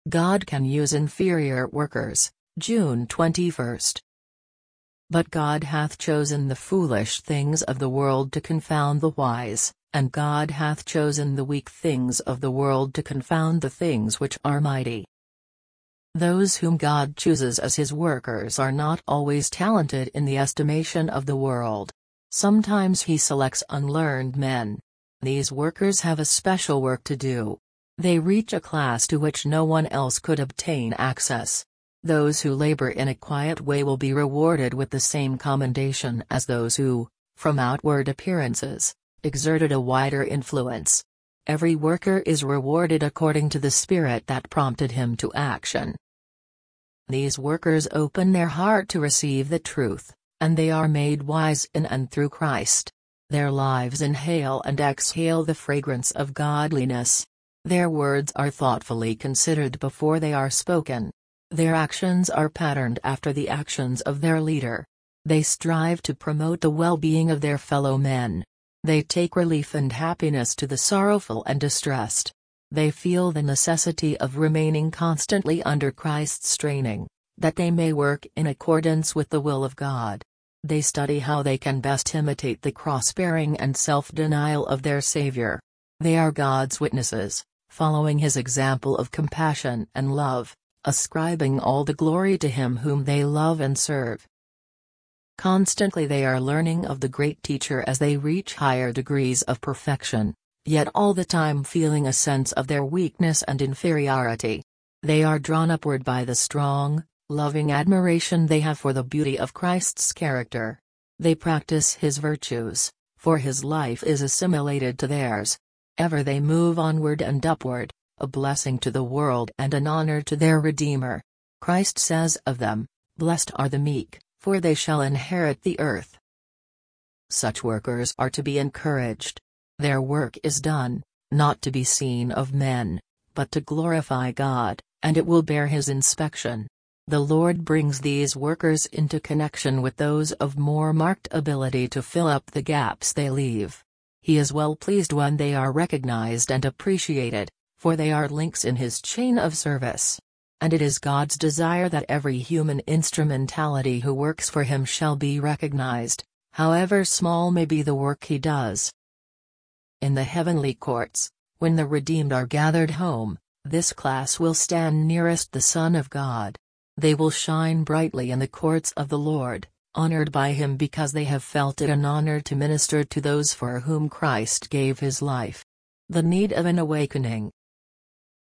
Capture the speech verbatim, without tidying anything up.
God can use inferior workers. June twenty-first. But God hath chosen the foolish things of the world to confound the wise, and God hath chosen the weak things of the world to confound the things which are mighty. Those whom God chooses as his workers are not always talented in the estimation of the world. Sometimes he selects unlearned men. These workers have a special work to do. They reach a class to which no one else could obtain access. Those who labor in a quiet way will be rewarded with the same commendation as those who, from outward appearances, exerted a wider influence. Every worker is rewarded according to the spirit that prompted him to action. These workers open their heart to receive the truth, and they are made wise in and through Christ. Their lives inhale and exhale the fragrance of godliness. Their words are thoughtfully considered before they are spoken. Their actions are patterned after the actions of their leader. They strive to promote the well-being of their fellow men. They take relief and happiness to the sorrowful and distressed. They feel the necessity of remaining constantly under Christ's training, that they may work in accordance with the will of God. They study how they can best imitate the cross-bearing and self-denial of their Savior. They are God's witnesses, following his example of compassion and love, ascribing all the glory to him whom they love and serve. Constantly they are learning of the great teacher as they reach higher degrees of perfection, yet all the time feeling a sense of their weakness and inferiority. They are drawn upward by the strong, loving admiration they have for the beauty of Christ's character. They practice his virtues, for his life is assimilated to theirs. Ever they move onward and upward, a blessing to the world and an honor to their Redeemer. Christ says of them, "Blessed are the meek, for they shall inherit the earth." Such workers are to be encouraged. Their work is done, not to be seen of men, but to glorify God, and it will bear his inspection. The Lord brings these workers into connection with those of more marked ability to fill up the gaps they leave. He is well pleased when they are recognized and appreciated, for they are links in his chain of service. And it is God's desire that every human instrumentality who works for him shall be recognized, however small may be the work he does. In the heavenly courts, when the redeemed are gathered home, this class will stand nearest the Son of God. They will shine brightly in the courts of the Lord, honored by him because they have felt it an honor to minister to those for whom Christ gave his life. The need of an awakening,